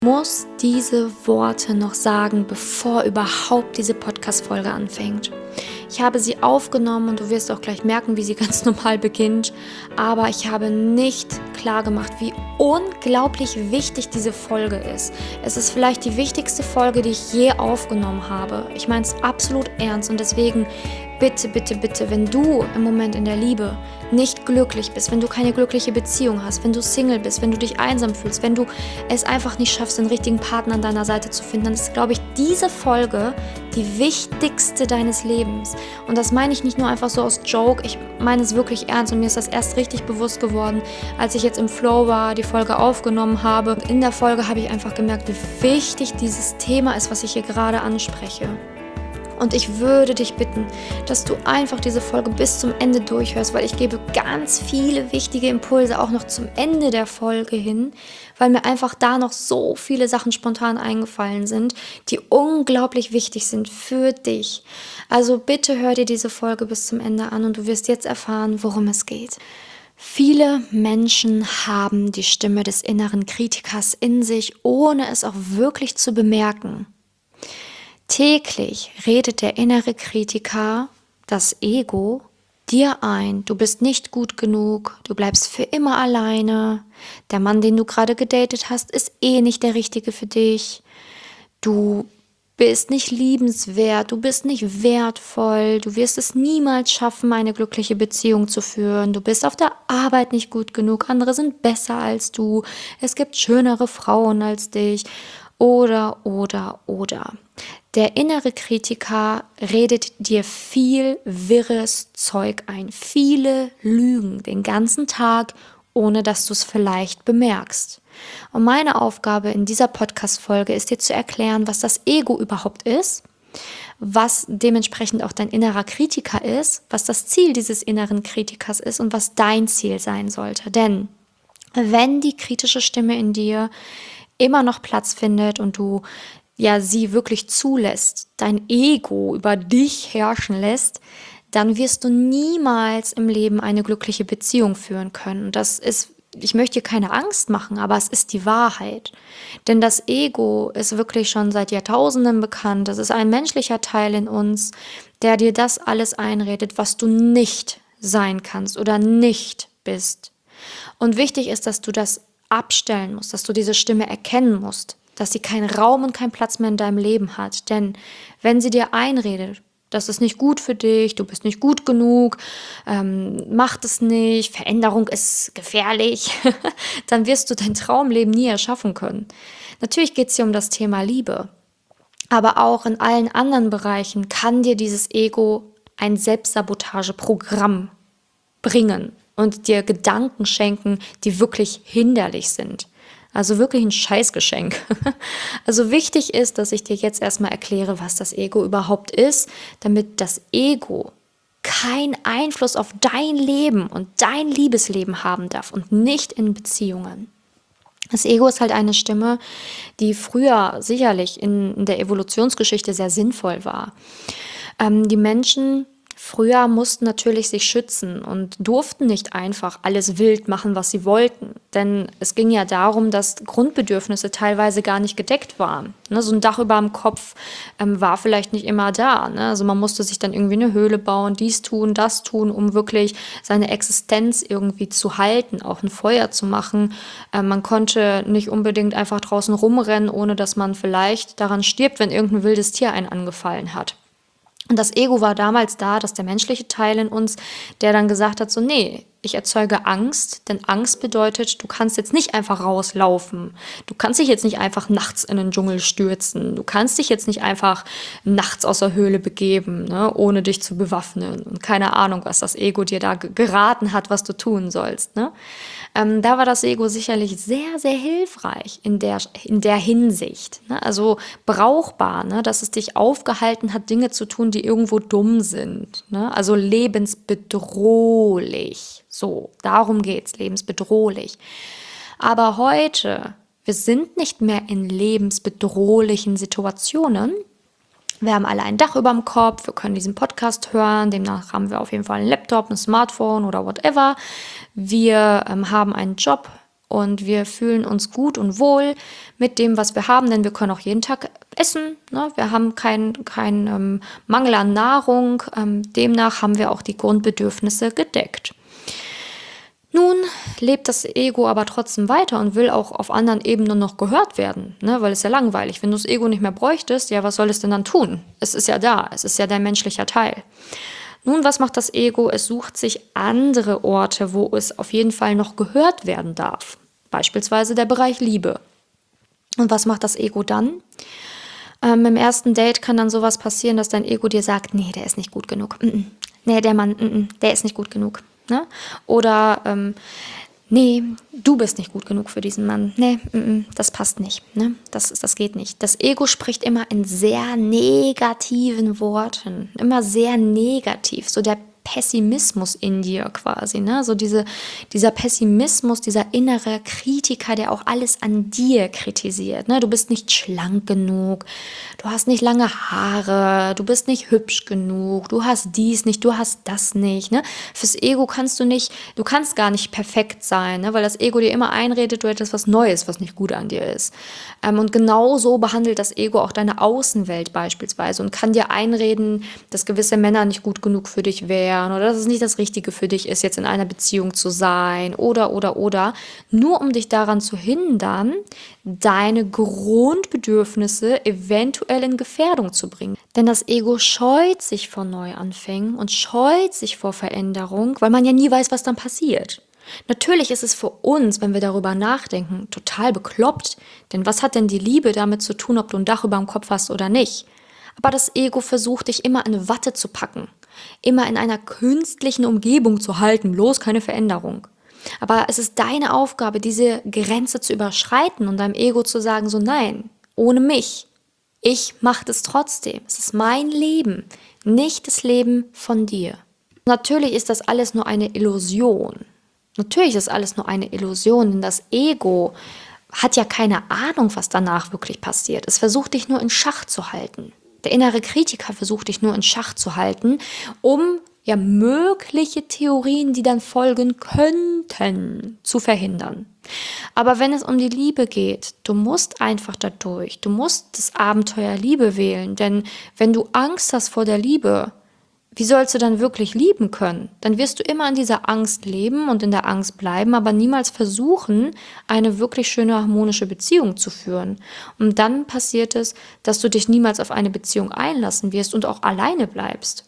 Muss diese Worte noch sagen, bevor überhaupt diese Podcast-Folge anfängt. Ich habe sie aufgenommen und du wirst auch gleich merken, wie sie ganz normal beginnt, aber ich habe nicht klar gemacht, wie unglaublich wichtig diese Folge ist. Es ist vielleicht die wichtigste Folge, die ich je aufgenommen habe. Ich meine es absolut ernst und deswegen bitte, bitte, bitte, wenn du im Moment in der Liebe nicht glücklich bist, wenn du keine glückliche Beziehung hast, wenn du Single bist, wenn du dich einsam fühlst, wenn du es einfach nicht schaffst, den richtigen Partner an deiner Seite zu finden, dann ist, glaube ich, diese Folge die wichtigste deines Lebens. Und das meine ich nicht nur einfach so aus Joke, ich meine es wirklich ernst und mir ist das erst richtig bewusst geworden, als ich jetzt im Flow war, die Folge aufgenommen habe. Und in der Folge habe ich einfach gemerkt, wie wichtig dieses Thema ist, was ich hier gerade anspreche. Und ich würde dich bitten, dass du einfach diese Folge bis zum Ende durchhörst, weil ich gebe ganz viele wichtige Impulse auch noch zum Ende der Folge hin, weil mir einfach da noch so viele Sachen spontan eingefallen sind, die unglaublich wichtig sind für dich. Also bitte hör dir diese Folge bis zum Ende an und du wirst jetzt erfahren, worum es geht. Viele Menschen haben die Stimme des inneren Kritikers in sich, ohne es auch wirklich zu bemerken. Täglich redet der innere Kritiker, das Ego, dir ein, du bist nicht gut genug, du bleibst für immer alleine, der Mann, den du gerade gedatet hast, ist nicht der Richtige für dich, du bist nicht liebenswert, du bist nicht wertvoll, du wirst es niemals schaffen, eine glückliche Beziehung zu führen, du bist auf der Arbeit nicht gut genug, andere sind besser als du, es gibt schönere Frauen als dich, oder. Der innere Kritiker redet dir viel wirres Zeug ein, viele Lügen den ganzen Tag, ohne dass du es vielleicht bemerkst. Und meine Aufgabe in dieser Podcast-Folge ist dir zu erklären, was das Ego überhaupt ist, was dementsprechend auch dein innerer Kritiker ist, was das Ziel dieses inneren Kritikers ist und was dein Ziel sein sollte. Denn wenn die kritische Stimme in dir immer noch Platz findet und du sie wirklich zulässt, dein Ego über dich herrschen lässt, dann wirst du niemals im Leben eine glückliche Beziehung führen können. Und das ist, ich möchte dir keine Angst machen, aber es ist die Wahrheit. Denn das Ego ist wirklich schon seit Jahrtausenden bekannt. Das ist ein menschlicher Teil in uns, der dir das alles einredet, was du nicht sein kannst oder nicht bist. Und wichtig ist, dass du das abstellen musst, dass du diese Stimme erkennen musst, dass sie keinen Raum und keinen Platz mehr in deinem Leben hat. Denn wenn sie dir einredet, das ist nicht gut für dich, du bist nicht gut genug, mach das nicht, Veränderung ist gefährlich, dann wirst du dein Traumleben nie erschaffen können. Natürlich geht es hier um das Thema Liebe, aber auch in allen anderen Bereichen kann dir dieses Ego ein Selbstsabotageprogramm bringen und dir Gedanken schenken, die wirklich hinderlich sind. Also wirklich ein Scheißgeschenk. Also wichtig ist, dass ich dir jetzt erstmal erkläre, was das Ego überhaupt ist, damit das Ego keinen Einfluss auf dein Leben und dein Liebesleben haben darf und nicht in Beziehungen. Das Ego ist halt eine Stimme, die früher sicherlich in der Evolutionsgeschichte sehr sinnvoll war. Die Menschen früher mussten natürlich sich schützen und durften nicht einfach alles wild machen, was sie wollten. Denn es ging ja darum, dass Grundbedürfnisse teilweise gar nicht gedeckt waren. So ein Dach über dem Kopf war vielleicht nicht immer da. Also man musste sich dann irgendwie eine Höhle bauen, dies tun, das tun, um wirklich seine Existenz irgendwie zu halten, auch ein Feuer zu machen. Man konnte nicht unbedingt einfach draußen rumrennen, ohne dass man vielleicht daran stirbt, wenn irgendein wildes Tier einen angefallen hat. Und das Ego war damals da, dass der menschliche Teil in uns, der dann gesagt hat, so nee, ich erzeuge Angst, denn Angst bedeutet, du kannst jetzt nicht einfach rauslaufen, du kannst dich jetzt nicht einfach nachts in den Dschungel stürzen, du kannst dich jetzt nicht einfach nachts aus der Höhle begeben, ohne dich zu bewaffnen und keine Ahnung, was das Ego dir da geraten hat, was du tun sollst. Da war das Ego sicherlich sehr, sehr hilfreich in der Hinsicht. Also brauchbar, dass es dich aufgehalten hat, Dinge zu tun, die irgendwo dumm sind. Also lebensbedrohlich. So, darum geht's, lebensbedrohlich. Aber heute, wir sind nicht mehr in lebensbedrohlichen Situationen. Wir haben alle ein Dach über dem Kopf, wir können diesen Podcast hören, demnach haben wir auf jeden Fall einen Laptop, ein Smartphone oder whatever. Wir haben einen Job und wir fühlen uns gut und wohl mit dem, was wir haben, denn wir können auch jeden Tag essen. Ne? Wir haben keinen Mangel an Nahrung. Demnach haben wir auch die Grundbedürfnisse gedeckt. Nun lebt das Ego aber trotzdem weiter und will auch auf anderen Ebenen noch gehört werden, ne? Weil es ja langweilig. Wenn du das Ego nicht mehr bräuchtest, ja, was soll es denn dann tun? Es ist ja da, es ist ja dein menschlicher Teil. Nun, was macht das Ego? Es sucht sich andere Orte, wo es auf jeden Fall noch gehört werden darf. Beispielsweise der Bereich Liebe. Und was macht das Ego dann? Im ersten Date kann dann sowas passieren, dass dein Ego dir sagt, nee, der ist nicht gut genug. Nee, der Mann, der ist nicht gut genug. Ne? Oder, nee, du bist nicht gut genug für diesen Mann. Nee, das passt nicht. Ne? Das geht nicht. Das Ego spricht immer in sehr negativen Worten. Immer sehr negativ. So der Pessimismus in dir quasi, ne? So dieser Pessimismus, dieser innere Kritiker, der auch alles an dir kritisiert, ne? Du bist nicht schlank genug, du hast nicht lange Haare, du bist nicht hübsch genug, du hast dies nicht, du hast das nicht, ne? Fürs Ego du kannst gar nicht perfekt sein, ne? Weil das Ego dir immer einredet, du hättest was Neues, was nicht gut an dir ist. Und genau so behandelt das Ego auch deine Außenwelt beispielsweise und kann dir einreden, dass gewisse Männer nicht gut genug für dich wären oder dass es nicht das Richtige für dich ist, jetzt in einer Beziehung zu sein oder, nur um dich daran zu hindern, deine Grundbedürfnisse eventuell in Gefährdung zu bringen. Denn das Ego scheut sich vor Neuanfängen und scheut sich vor Veränderung, weil man ja nie weiß, was dann passiert. Natürlich ist es für uns, wenn wir darüber nachdenken, total bekloppt, denn was hat denn die Liebe damit zu tun, ob du ein Dach über dem Kopf hast oder nicht? Aber das Ego versucht, dich immer in Watte zu packen, immer in einer künstlichen Umgebung zu halten, bloß keine Veränderung. Aber es ist deine Aufgabe, diese Grenze zu überschreiten und deinem Ego zu sagen, so nein, ohne mich. Ich mache das trotzdem. Es ist mein Leben, nicht das Leben von dir. Natürlich ist das alles nur eine Illusion. Natürlich ist alles nur eine Illusion, denn das Ego hat ja keine Ahnung, was danach wirklich passiert. Es versucht dich nur in Schach zu halten. Der innere Kritiker versucht dich nur in Schach zu halten, um ja mögliche Theorien, die dann folgen könnten, zu verhindern. Aber wenn es um die Liebe geht, du musst einfach dadurch, du musst das Abenteuer Liebe wählen, denn wenn du Angst hast vor der Liebe, wie sollst du dann wirklich lieben können? Dann wirst du immer in dieser Angst leben und in der Angst bleiben, aber niemals versuchen, eine wirklich schöne, harmonische Beziehung zu führen. Und dann passiert es, dass du dich niemals auf eine Beziehung einlassen wirst und auch alleine bleibst.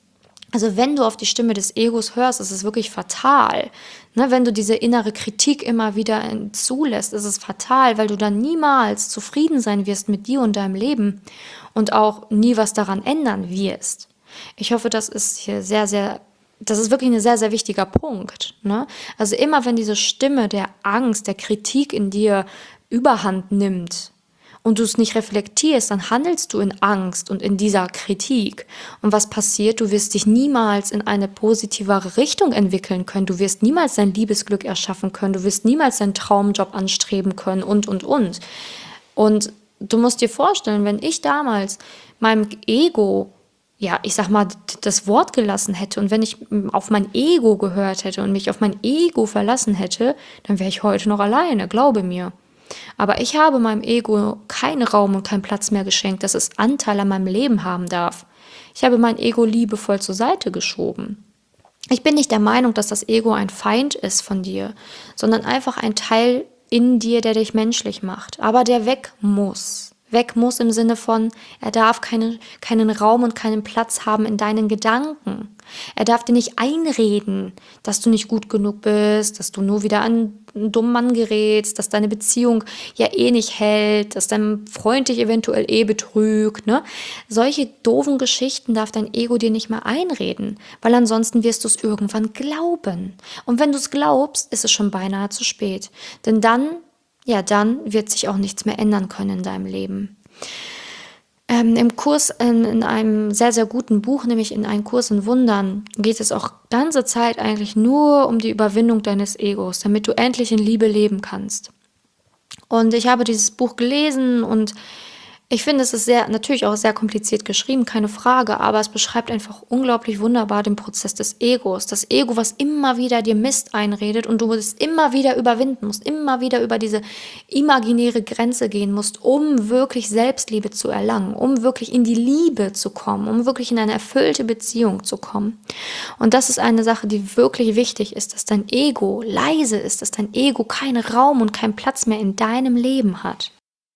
Also wenn du auf die Stimme des Egos hörst, ist es wirklich fatal. Ne, wenn du diese innere Kritik immer wieder zulässt, ist es fatal, weil du dann niemals zufrieden sein wirst mit dir und deinem Leben und auch nie was daran ändern wirst. Ich hoffe, das ist hier das ist wirklich ein sehr, sehr wichtiger Punkt. Ne? Also immer wenn diese Stimme der Angst, der Kritik in dir Überhand nimmt und du es nicht reflektierst, dann handelst du in Angst und in dieser Kritik. Und was passiert? Du wirst dich niemals in eine positivere Richtung entwickeln können. Du wirst niemals dein Liebesglück erschaffen können. Du wirst niemals deinen Traumjob anstreben können und. Und du musst dir vorstellen, wenn ich damals meinem Ego ich sag mal, das Wort gelassen hätte und wenn ich auf mein Ego gehört hätte und mich auf mein Ego verlassen hätte, dann wäre ich heute noch alleine, glaube mir. Aber ich habe meinem Ego keinen Raum und keinen Platz mehr geschenkt, dass es Anteil an meinem Leben haben darf. Ich habe mein Ego liebevoll zur Seite geschoben. Ich bin nicht der Meinung, dass das Ego ein Feind ist von dir, sondern einfach ein Teil in dir, der dich menschlich macht, aber der weg muss. Weg muss im Sinne von, er darf keinen Raum und keinen Platz haben in deinen Gedanken. Er darf dir nicht einreden, dass du nicht gut genug bist, dass du nur wieder an einen dummen Mann gerätst, dass deine Beziehung ja eh nicht hält, dass dein Freund dich eventuell eh betrügt. Ne? Solche doofen Geschichten darf dein Ego dir nicht mehr einreden, weil ansonsten wirst du es irgendwann glauben. Und wenn du es glaubst, ist es schon beinahe zu spät. Denn dann wird sich auch nichts mehr ändern können in deinem Leben. Im Kurs, in einem sehr, sehr guten Buch, nämlich in einem Kurs in Wundern, geht es auch ganze Zeit eigentlich nur um die Überwindung deines Egos, damit du endlich in Liebe leben kannst. Und ich habe dieses Buch gelesen und Ich finde, es ist natürlich auch sehr kompliziert geschrieben, keine Frage, aber es beschreibt einfach unglaublich wunderbar den Prozess des Egos. Das Ego, was immer wieder dir Mist einredet und du es immer wieder überwinden musst, immer wieder über diese imaginäre Grenze gehen musst, um wirklich Selbstliebe zu erlangen, um wirklich in die Liebe zu kommen, um wirklich in eine erfüllte Beziehung zu kommen. Und das ist eine Sache, die wirklich wichtig ist, dass dein Ego leise ist, dass dein Ego keinen Raum und keinen Platz mehr in deinem Leben hat.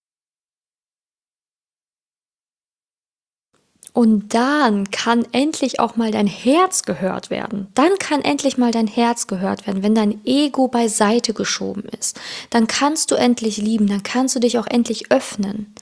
Und dann kann endlich auch mal dein Herz gehört werden. Dann kann endlich mal dein Herz gehört werden, wenn dein Ego beiseite geschoben ist. Dann kannst du endlich lieben, dann kannst du dich auch endlich öffnen.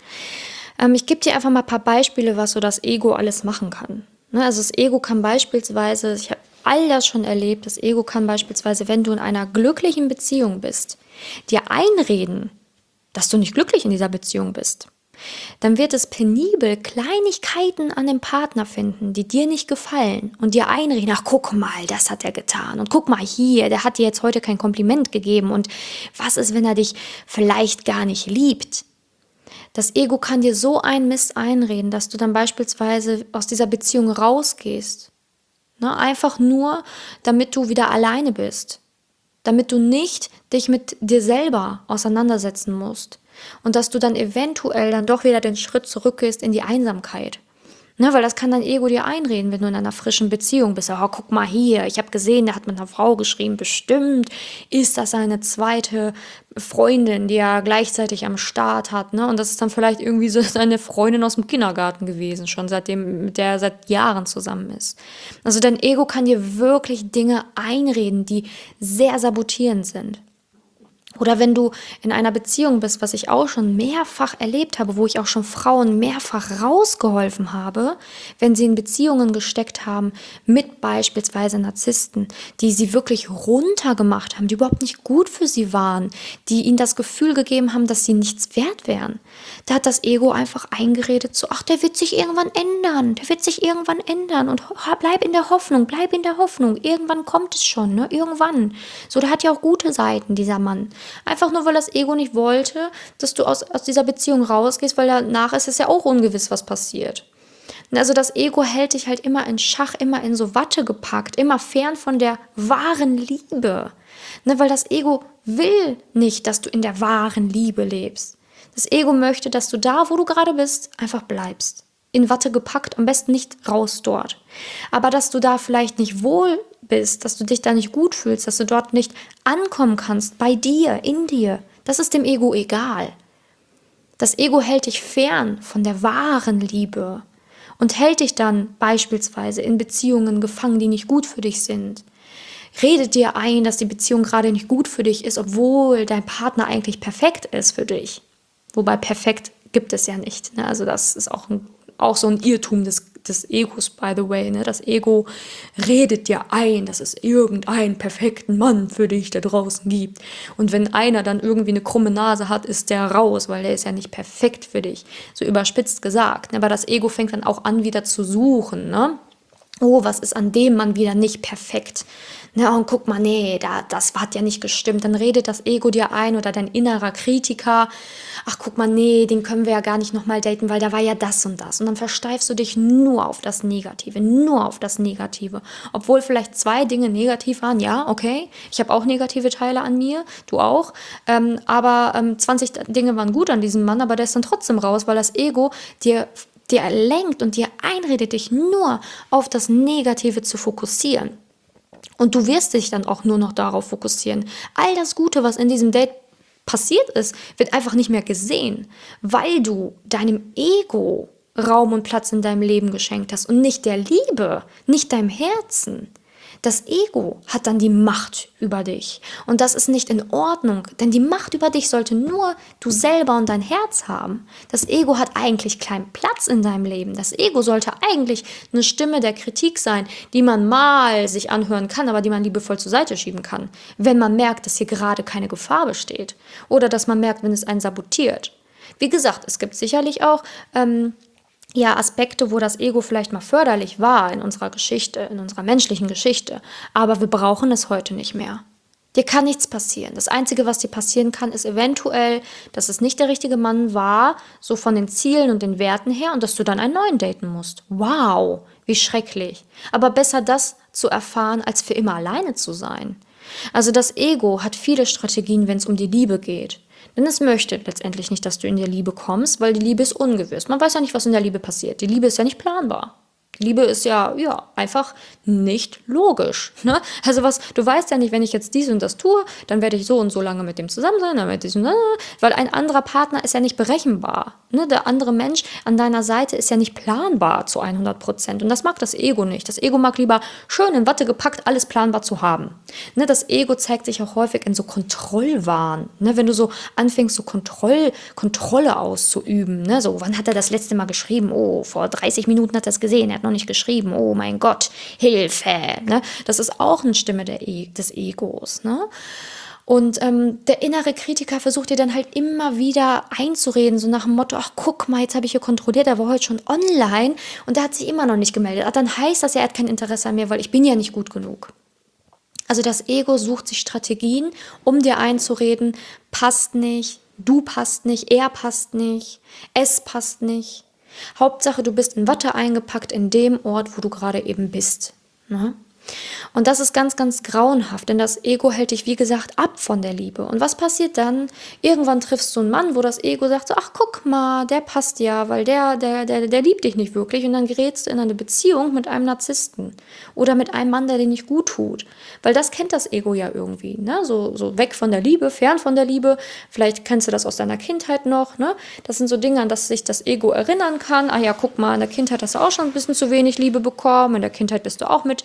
Ich gebe dir einfach mal ein paar Beispiele, was so das Ego alles machen kann. Ne, also das Ego kann beispielsweise, ich habe all das schon erlebt, das Ego kann beispielsweise, wenn du in einer glücklichen Beziehung bist, dir einreden, dass du nicht glücklich in dieser Beziehung bist. Dann wird es penibel Kleinigkeiten an dem Partner finden, die dir nicht gefallen und dir einreden, ach guck mal, das hat er getan und guck mal hier, der hat dir jetzt heute kein Kompliment gegeben und was ist, wenn er dich vielleicht gar nicht liebt? Das Ego kann dir so einen Mist einreden, dass du dann beispielsweise aus dieser Beziehung rausgehst. Ne? Einfach nur, damit du wieder alleine bist. Damit du nicht dich mit dir selber auseinandersetzen musst. Und dass du dann eventuell dann doch wieder den Schritt zurückgehst in die Einsamkeit. Ne, weil das kann dein Ego dir einreden, wenn du in einer frischen Beziehung bist. Oh, guck mal hier, ich habe gesehen, der hat mit einer Frau geschrieben. Bestimmt ist das seine zweite Freundin, die er gleichzeitig am Start hat. Ne? Und das ist dann vielleicht irgendwie so seine Freundin aus dem Kindergarten gewesen, schon seitdem, mit der er seit Jahren zusammen ist. Also dein Ego kann dir wirklich Dinge einreden, die sehr sabotierend sind. Oder wenn du in einer Beziehung bist, was ich auch schon mehrfach erlebt habe, wo ich auch schon Frauen mehrfach rausgeholfen habe, wenn sie in Beziehungen gesteckt haben mit beispielsweise Narzissten, die sie wirklich runtergemacht haben, die überhaupt nicht gut für sie waren, die ihnen das Gefühl gegeben haben, dass sie nichts wert wären. Da hat das Ego einfach eingeredet so, ach, der wird sich irgendwann ändern, der wird sich irgendwann ändern und bleib in der Hoffnung, irgendwann kommt es schon, ne, irgendwann. So, der hat ja auch gute Seiten, dieser Mann. Einfach nur, weil das Ego nicht wollte, dass du aus dieser Beziehung rausgehst, weil danach ist es ja auch ungewiss, was passiert. Also das Ego hält dich halt immer in Schach, immer in so Watte gepackt, immer fern von der wahren Liebe. Ne, weil das Ego will nicht, dass du in der wahren Liebe lebst. Das Ego möchte, dass du da, wo du gerade bist, einfach bleibst. In Watte gepackt, am besten nicht raus dort. Aber dass du da vielleicht nicht wohl bist, dass du dich da nicht gut fühlst, dass du dort nicht ankommen kannst, bei dir, in dir, das ist dem Ego egal. Das Ego hält dich fern von der wahren Liebe und hält dich dann beispielsweise in Beziehungen gefangen, die nicht gut für dich sind. Redet dir ein, dass die Beziehung gerade nicht gut für dich ist, obwohl dein Partner eigentlich perfekt ist für dich. Wobei perfekt gibt es ja nicht. Ne? Also das ist auch so ein Irrtum des Egos, by the way. Ne? Das Ego redet dir ein, dass es irgendeinen perfekten Mann für dich da draußen gibt. Und wenn einer dann irgendwie eine krumme Nase hat, ist der raus, weil der ist ja nicht perfekt für dich. So überspitzt gesagt. Ne? Aber das Ego fängt dann auch an, wieder zu suchen. Ne? Oh, was ist an dem Mann wieder nicht perfekt? Na, und guck mal, nee, das hat ja nicht gestimmt. Dann redet das Ego dir ein oder dein innerer Kritiker. Ach, guck mal, nee, den können wir ja gar nicht nochmal daten, weil da war ja das und das. Und dann versteifst du dich nur auf das Negative, nur auf das Negative. Obwohl vielleicht 2 Dinge negativ waren, ja, okay. Ich habe auch negative Teile an mir, du auch. Aber 20 Dinge waren gut an diesem Mann, aber der ist dann trotzdem raus, weil das Ego dir lenkt und dir einredet, dich nur auf das Negative zu fokussieren. Und du wirst dich dann auch nur noch darauf fokussieren. All das Gute, was in diesem Date passiert ist, wird einfach nicht mehr gesehen, weil du deinem Ego Raum und Platz in deinem Leben geschenkt hast und nicht der Liebe, nicht deinem Herzen. Das Ego hat dann die Macht über dich. Und das ist nicht in Ordnung, denn die Macht über dich sollte nur du selber und dein Herz haben. Das Ego hat eigentlich keinen Platz in deinem Leben. Das Ego sollte eigentlich eine Stimme der Kritik sein, die man mal sich anhören kann, aber die man liebevoll zur Seite schieben kann, wenn man merkt, dass hier gerade keine Gefahr besteht. Oder dass man merkt, wenn es einen sabotiert. Wie gesagt, es gibt sicherlich auch Aspekte, wo das Ego vielleicht mal förderlich war in unserer Geschichte, in unserer menschlichen Geschichte. Aber wir brauchen es heute nicht mehr. Dir kann nichts passieren. Das Einzige, was dir passieren kann, ist eventuell, dass es nicht der richtige Mann war, so von den Zielen und den Werten her, und dass du dann einen neuen daten musst. Wow, wie schrecklich. Aber besser das zu erfahren, als für immer alleine zu sein. Also das Ego hat viele Strategien, wenn es um die Liebe geht. Denn es möchte letztendlich nicht, dass du in die Liebe kommst, weil die Liebe ist ungewiss. Man weiß ja nicht, was in der Liebe passiert. Die Liebe ist ja nicht planbar. Liebe ist ja, einfach nicht logisch. Ne? Also du weißt ja nicht, wenn ich jetzt dies und das tue, dann werde ich so und so lange mit dem zusammen sein, dann werde ich weil ein anderer Partner ist ja nicht berechenbar. Ne? Der andere Mensch an deiner Seite ist ja nicht planbar zu 100%. Und das mag das Ego nicht. Das Ego mag lieber schön in Watte gepackt, alles planbar zu haben. Ne? Das Ego zeigt sich auch häufig in so Kontrollwahn. Ne? Wenn du so anfängst, so Kontrolle auszuüben. Ne? So, wann hat er das letzte Mal geschrieben? Oh, vor 30 Minuten hat er es gesehen, er hat noch nicht geschrieben. Oh mein Gott, Hilfe. Ne? Das ist auch eine Stimme des Egos. Ne? Und der innere Kritiker versucht dir dann halt immer wieder einzureden, so nach dem Motto, ach guck mal, jetzt habe ich hier kontrolliert, er war heute schon online und der hat sich immer noch nicht gemeldet. Ach, dann heißt das ja, er hat kein Interesse an mir, weil ich bin ja nicht gut genug. Also das Ego sucht sich Strategien, um dir einzureden, passt nicht, du passt nicht, er passt nicht, es passt nicht. Hauptsache, du bist in Watte eingepackt in dem Ort, wo du gerade eben bist. Ne? Und das ist ganz, ganz grauenhaft, denn das Ego hält dich, wie gesagt, ab von der Liebe. Und was passiert dann? Irgendwann triffst du einen Mann, wo das Ego sagt so, ach guck mal, der passt ja, weil der liebt dich nicht wirklich. Und dann gerätst du in eine Beziehung mit einem Narzissten oder mit einem Mann, der dir nicht gut tut. Weil das kennt das Ego ja irgendwie, ne? So weg von der Liebe, fern von der Liebe. Vielleicht kennst du das aus deiner Kindheit noch, ne? Das sind so Dinge, an das sich das Ego erinnern kann. Ah ja, guck mal, in der Kindheit hast du auch schon ein bisschen zu wenig Liebe bekommen. In der Kindheit bist du auch mit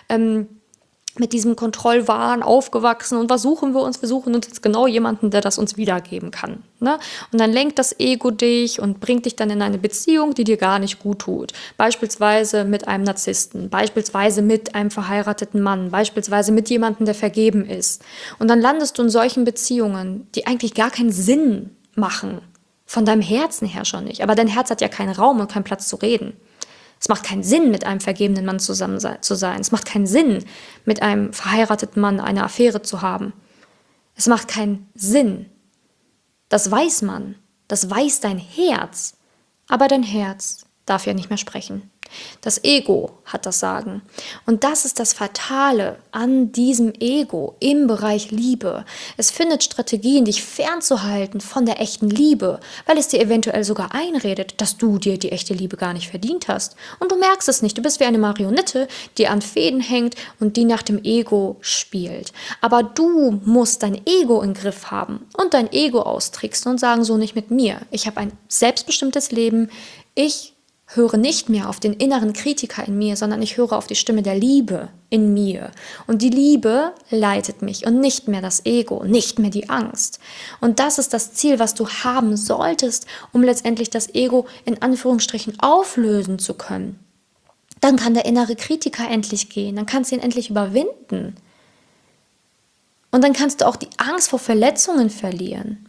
diesem Kontrollwahn aufgewachsen und was suchen wir uns? Wir suchen uns jetzt genau jemanden, der das uns wiedergeben kann. Ne? Und dann lenkt das Ego dich und bringt dich dann in eine Beziehung, die dir gar nicht gut tut. Beispielsweise mit einem Narzissten, beispielsweise mit einem verheirateten Mann, beispielsweise mit jemandem, der vergeben ist. Und dann landest du in solchen Beziehungen, die eigentlich gar keinen Sinn machen. Von deinem Herzen her schon nicht. Aber dein Herz hat ja keinen Raum und keinen Platz zu reden. Es macht keinen Sinn, mit einem vergebenen Mann zusammen zu sein. Es macht keinen Sinn, mit einem verheirateten Mann eine Affäre zu haben. Es macht keinen Sinn. Das weiß man. Das weiß dein Herz. Aber dein Herz darf ja nicht mehr sprechen. Das Ego hat das Sagen. Und das ist das Fatale an diesem Ego im Bereich Liebe. Es findet Strategien, dich fernzuhalten von der echten Liebe, weil es dir eventuell sogar einredet, dass du dir die echte Liebe gar nicht verdient hast. Und du merkst es nicht. Du bist wie eine Marionette, die an Fäden hängt und die nach dem Ego spielt. Aber du musst dein Ego im Griff haben und dein Ego austricksen und sagen, so nicht mit mir. Ich habe ein selbstbestimmtes Leben. Ich höre nicht mehr auf den inneren Kritiker in mir, sondern ich höre auf die Stimme der Liebe in mir. Und die Liebe leitet mich und nicht mehr das Ego, nicht mehr die Angst. Und das ist das Ziel, was du haben solltest, um letztendlich das Ego in Anführungsstrichen auflösen zu können. Dann kann der innere Kritiker endlich gehen, dann kannst du ihn endlich überwinden. Und dann kannst du auch die Angst vor Verletzungen verlieren.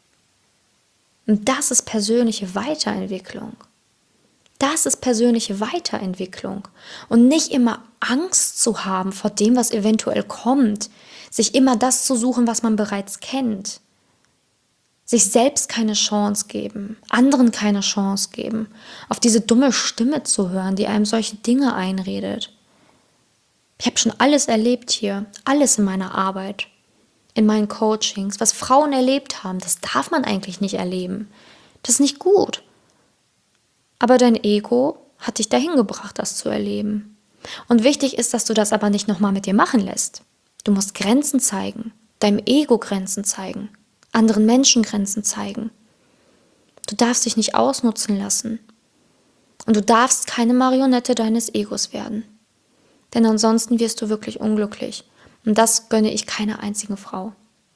Und das ist persönliche Weiterentwicklung. Das ist persönliche Weiterentwicklung und nicht immer Angst zu haben vor dem, was eventuell kommt, sich immer das zu suchen, was man bereits kennt, sich selbst keine Chance geben, anderen keine Chance geben, auf diese dumme Stimme zu hören, die einem solche Dinge einredet. Ich habe schon alles erlebt hier, alles in meiner Arbeit, in meinen Coachings, was Frauen erlebt haben, das darf man eigentlich nicht erleben. Das ist nicht gut. Aber dein Ego hat dich dahin gebracht, das zu erleben. Und wichtig ist, dass du das aber nicht nochmal mit dir machen lässt. Du musst Grenzen zeigen, deinem Ego Grenzen zeigen, anderen Menschen Grenzen zeigen. Du darfst dich nicht ausnutzen lassen. Und du darfst keine Marionette deines Egos werden. Denn ansonsten wirst du wirklich unglücklich. Und das gönne ich keiner einzigen Frau.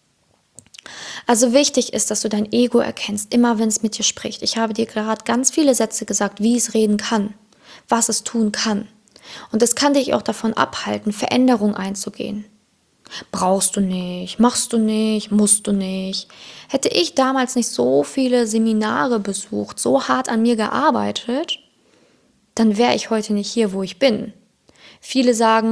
Also wichtig ist, dass du dein Ego erkennst, immer wenn es mit dir spricht. Ich habe dir gerade ganz viele Sätze gesagt, wie es reden kann, was es tun kann. Und es kann dich auch davon abhalten, Veränderung einzugehen. Brauchst du nicht, machst du nicht, musst du nicht. Hätte ich damals nicht so viele Seminare besucht, so hart an mir gearbeitet, dann wäre ich heute nicht hier, wo ich bin. Viele sagen,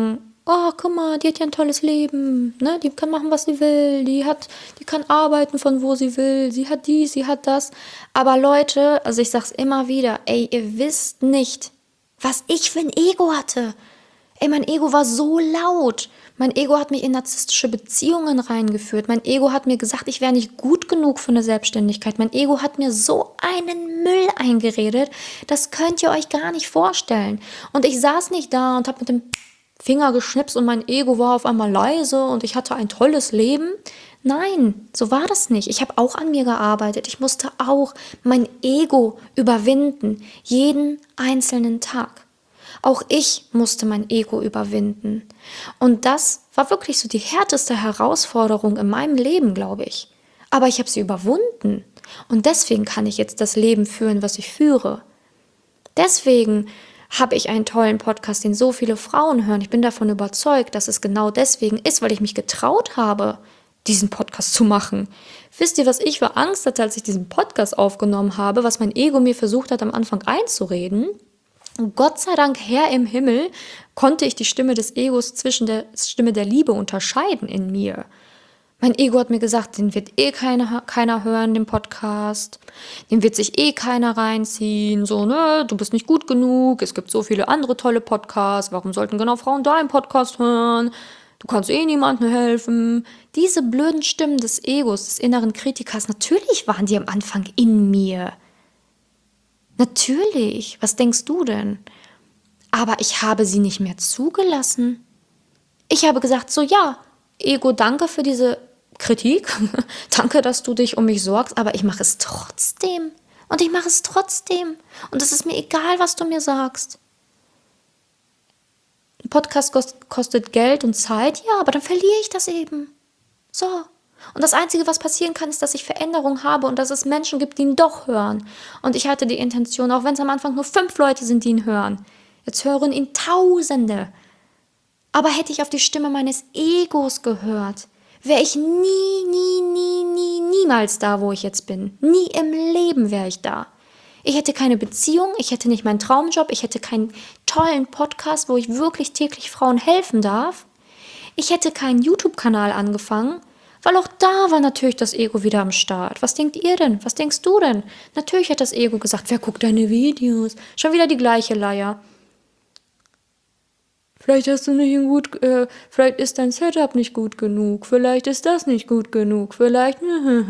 oh, guck mal, die hat ja ein tolles Leben, ne? Die kann machen, was sie will, die kann arbeiten, von wo sie will, sie hat dies, sie hat das. Aber Leute, also ich sag's immer wieder, ey, ihr wisst nicht, was ich für ein Ego hatte. Ey, mein Ego war so laut. Mein Ego hat mich in narzisstische Beziehungen reingeführt. Mein Ego hat mir gesagt, ich wäre nicht gut genug für eine Selbstständigkeit. Mein Ego hat mir so einen Müll eingeredet, das könnt ihr euch gar nicht vorstellen. Und ich saß nicht da und habe mit dem Finger geschnipst und mein Ego war auf einmal leise und ich hatte ein tolles Leben. Nein, so war das nicht. Ich habe auch an mir gearbeitet. Ich musste auch mein Ego überwinden, jeden einzelnen Tag. Auch ich musste mein Ego überwinden. Und das war wirklich so die härteste Herausforderung in meinem Leben, glaube ich. Aber ich habe sie überwunden. Und deswegen kann ich jetzt das Leben führen, was ich führe. Deswegen habe ich einen tollen Podcast, den so viele Frauen hören. Ich bin davon überzeugt, dass es genau deswegen ist, weil ich mich getraut habe, diesen Podcast zu machen. Wisst ihr, was ich für Angst hatte, als ich diesen Podcast aufgenommen habe, was mein Ego mir versucht hat, am Anfang einzureden? Und Gott sei Dank, Herr im Himmel, konnte ich die Stimme des Egos zwischen der Stimme der Liebe unterscheiden in mir. Mein Ego hat mir gesagt, den wird keiner hören, den Podcast. Den wird sich keiner reinziehen. So, ne, du bist nicht gut genug. Es gibt so viele andere tolle Podcasts. Warum sollten genau Frauen deinen Podcast hören? Du kannst niemandem helfen. Diese blöden Stimmen des Egos, des inneren Kritikers, natürlich waren die am Anfang in mir. Natürlich, was denkst du denn? Aber ich habe sie nicht mehr zugelassen. Ich habe gesagt, so ja, Ego, danke für diese Kritik, danke, dass du dich um mich sorgst, aber ich mache es trotzdem. Und ich mache es trotzdem. Und es ist mir egal, was du mir sagst. Ein Podcast kostet Geld und Zeit, ja, aber dann verliere ich das eben. So. Und das Einzige, was passieren kann, ist, dass ich Veränderung habe und dass es Menschen gibt, die ihn doch hören. Und ich hatte die Intention, auch wenn es am Anfang nur 5 Leute sind, die ihn hören. Jetzt hören ihn Tausende. Aber hätte ich auf die Stimme meines Egos gehört, wäre ich niemals da, wo ich jetzt bin. Nie im Leben wäre ich da. Ich hätte keine Beziehung, ich hätte nicht meinen Traumjob, ich hätte keinen tollen Podcast, wo ich wirklich täglich Frauen helfen darf. Ich hätte keinen YouTube-Kanal angefangen, weil auch da war natürlich das Ego wieder am Start. Was denkt ihr denn? Was denkst du denn? Natürlich hat das Ego gesagt, wer guckt deine Videos? Schon wieder die gleiche Leier. Vielleicht hast du nicht vielleicht ist dein Setup nicht gut genug, vielleicht ist das nicht gut genug, vielleicht.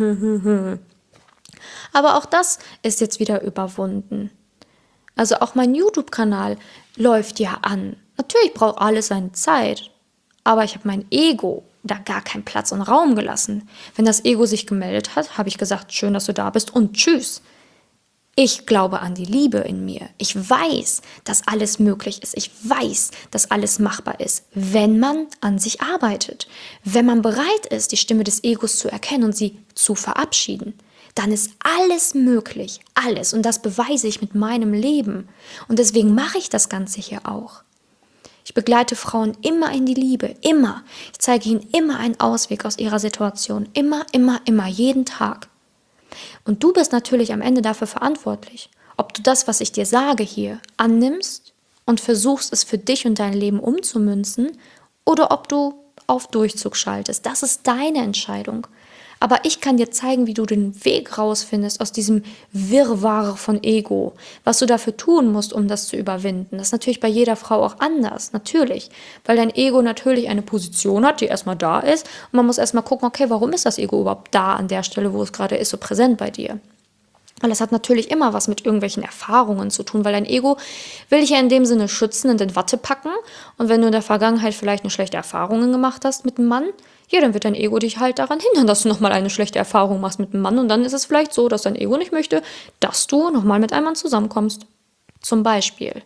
Aber auch das ist jetzt wieder überwunden. Also auch mein YouTube-Kanal läuft ja an. Natürlich braucht alles seine Zeit, aber ich habe mein Ego da gar keinen Platz und Raum gelassen. Wenn das Ego sich gemeldet hat, habe ich gesagt, schön, dass du da bist und tschüss. Ich glaube an die Liebe in mir. Ich weiß, dass alles möglich ist. Ich weiß, dass alles machbar ist, wenn man an sich arbeitet. Wenn man bereit ist, die Stimme des Egos zu erkennen und sie zu verabschieden, dann ist alles möglich. Alles. Und das beweise ich mit meinem Leben. Und deswegen mache ich das Ganze hier auch. Ich begleite Frauen immer in die Liebe. Immer. Ich zeige ihnen immer einen Ausweg aus ihrer Situation. Immer, jeden Tag. Und du bist natürlich am Ende dafür verantwortlich, ob du das, was ich dir sage hier, annimmst und versuchst, es für dich und dein Leben umzumünzen oder ob du auf Durchzug schaltest. Das ist deine Entscheidung. Aber ich kann dir zeigen, wie du den Weg rausfindest aus diesem Wirrwarr von Ego, was du dafür tun musst, um das zu überwinden. Das ist natürlich bei jeder Frau auch anders, natürlich, weil dein Ego natürlich eine Position hat, die erstmal da ist und man muss erstmal gucken, okay, warum ist das Ego überhaupt da an der Stelle, wo es gerade ist, so präsent bei dir? Weil das hat natürlich immer was mit irgendwelchen Erfahrungen zu tun, weil dein Ego will dich ja in dem Sinne schützen und in Watte packen. Und wenn du in der Vergangenheit vielleicht eine schlechte Erfahrung gemacht hast mit einem Mann, ja, dann wird dein Ego dich halt daran hindern, dass du nochmal eine schlechte Erfahrung machst mit einem Mann. Und dann ist es vielleicht so, dass dein Ego nicht möchte, dass du nochmal mit einem Mann zusammenkommst. Zum Beispiel.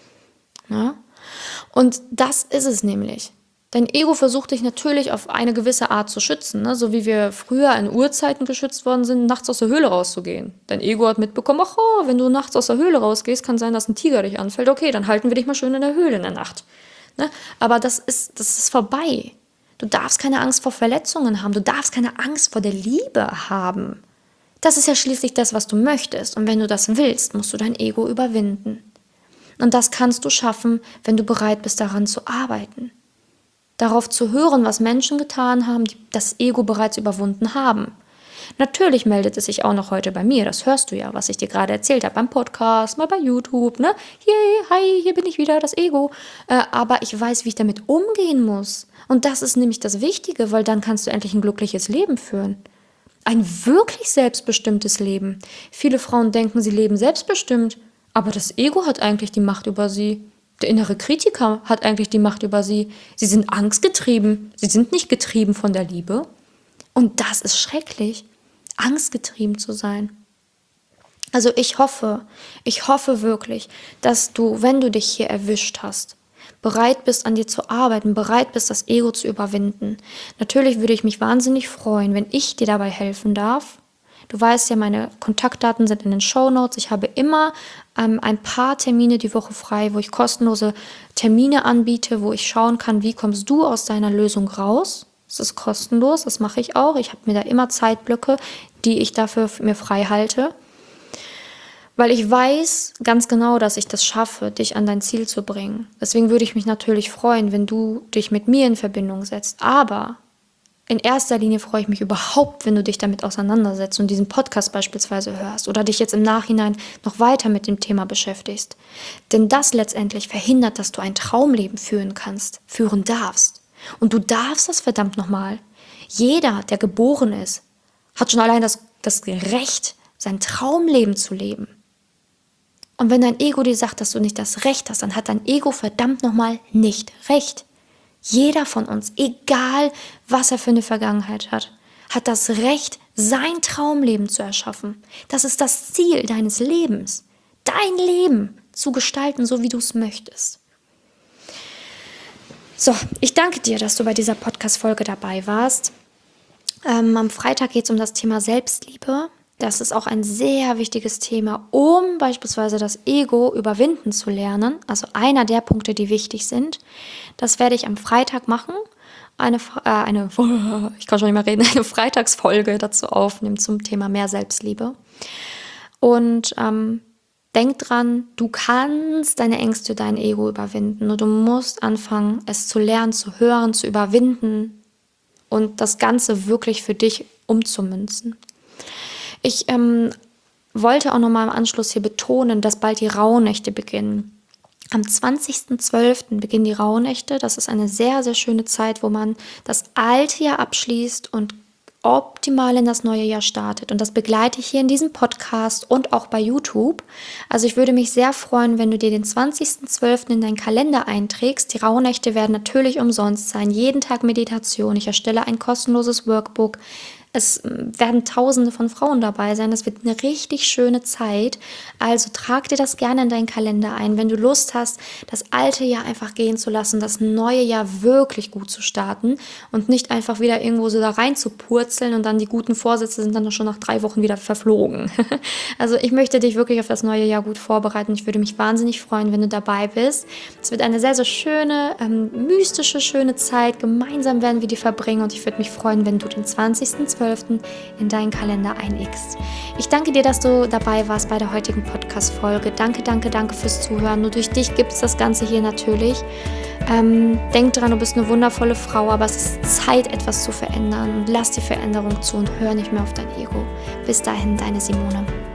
Ja? Und das ist es nämlich. Dein Ego versucht dich natürlich auf eine gewisse Art zu schützen, ne? So wie wir früher in Urzeiten geschützt worden sind, nachts aus der Höhle rauszugehen. Dein Ego hat mitbekommen, ach, oh, wenn du nachts aus der Höhle rausgehst, kann sein, dass ein Tiger dich anfällt. Okay, dann halten wir dich mal schön in der Höhle in der Nacht. Ne? Aber das ist vorbei. Du darfst keine Angst vor Verletzungen haben. Du darfst keine Angst vor der Liebe haben. Das ist ja schließlich das, was du möchtest. Und wenn du das willst, musst du dein Ego überwinden. Und das kannst du schaffen, wenn du bereit bist, daran zu arbeiten. darauf zu hören, was Menschen getan haben, die das Ego bereits überwunden haben. Natürlich meldet es sich auch noch heute bei mir, das hörst du ja, was ich dir gerade erzählt habe, beim Podcast, mal bei YouTube, ne? Hi, hier bin ich wieder, das Ego. Aber ich weiß, wie ich damit umgehen muss. Und das ist nämlich das Wichtige, weil dann kannst du endlich ein glückliches Leben führen. Ein wirklich selbstbestimmtes Leben. Viele Frauen denken, sie leben selbstbestimmt, aber das Ego hat eigentlich die Macht über sie. Der innere Kritiker hat eigentlich die Macht über sie. Sie sind angstgetrieben, sie sind nicht getrieben von der Liebe. Und das ist schrecklich, angstgetrieben zu sein. Also ich hoffe wirklich, dass du, wenn du dich hier erwischt hast, bereit bist, an dir zu arbeiten, bereit bist, das Ego zu überwinden. Natürlich würde ich mich wahnsinnig freuen, wenn ich dir dabei helfen darf. Du weißt ja, meine Kontaktdaten sind in den Shownotes. Ich habe immer ein paar Termine die Woche frei, wo ich kostenlose Termine anbiete, wo ich schauen kann, wie kommst du aus deiner Lösung raus. Das ist kostenlos, das mache ich auch. Ich habe mir da immer Zeitblöcke, die ich dafür mir frei halte. Weil ich weiß ganz genau, dass ich das schaffe, dich an dein Ziel zu bringen. Deswegen würde ich mich natürlich freuen, wenn du dich mit mir in Verbindung setzt. Aber in erster Linie freue ich mich überhaupt, wenn du dich damit auseinandersetzt und diesen Podcast beispielsweise hörst oder dich jetzt im Nachhinein noch weiter mit dem Thema beschäftigst. Denn das letztendlich verhindert, dass du ein Traumleben führen darfst. Und du darfst das verdammt nochmal. Jeder, der geboren ist, hat schon allein das Recht, sein Traumleben zu leben. Und wenn dein Ego dir sagt, dass du nicht das Recht hast, dann hat dein Ego verdammt nochmal nicht recht. Jeder von uns, egal was er für eine Vergangenheit hat das Recht, sein Traumleben zu erschaffen. Das ist das Ziel deines Lebens. Dein Leben zu gestalten, so wie du es möchtest. So, ich danke dir, dass du bei dieser Podcast-Folge dabei warst. Am Freitag geht es um das Thema Selbstliebe. Das ist auch ein sehr wichtiges Thema, um beispielsweise das Ego überwinden zu lernen. Also einer der Punkte, die wichtig sind. Das werde ich am Freitag machen. Eine Freitagsfolge dazu aufnehmen zum Thema mehr Selbstliebe. Und denk dran, du kannst deine Ängste, dein Ego überwinden. Und du musst anfangen, es zu lernen, zu hören, zu überwinden und das Ganze wirklich für dich umzumünzen. Ich wollte auch nochmal im Anschluss hier betonen, dass bald die Rauhnächte beginnen. Am 20.12. beginnen die Rauhnächte. Das ist eine sehr, sehr schöne Zeit, wo man das alte Jahr abschließt und optimal in das neue Jahr startet. Und das begleite ich hier in diesem Podcast und auch bei YouTube. Also ich würde mich sehr freuen, wenn du dir den 20.12. in deinen Kalender einträgst. Die Rauhnächte werden natürlich umsonst sein. Jeden Tag Meditation. Ich erstelle ein kostenloses Workbook. Es werden Tausende von Frauen dabei sein. Das wird eine richtig schöne Zeit. Also trag dir das gerne in deinen Kalender ein, wenn du Lust hast, das alte Jahr einfach gehen zu lassen, das neue Jahr wirklich gut zu starten und nicht einfach wieder irgendwo so da rein zu purzeln und dann die guten Vorsätze sind dann schon nach 3 Wochen wieder verflogen. Also ich möchte dich wirklich auf das neue Jahr gut vorbereiten. Ich würde mich wahnsinnig freuen, wenn du dabei bist. Es wird eine sehr, sehr schöne, mystische, schöne Zeit. Gemeinsam werden wir die verbringen und ich würde mich freuen, wenn du den 20.12. in deinen Kalender einigst. Ich danke dir, dass du dabei warst bei der heutigen Podcast-Folge. Danke fürs Zuhören. Nur durch dich gibt es das Ganze hier natürlich. Denk dran, du bist eine wundervolle Frau, aber es ist Zeit, etwas zu verändern. Und lass die Veränderung zu und hör nicht mehr auf dein Ego. Bis dahin, deine Simone.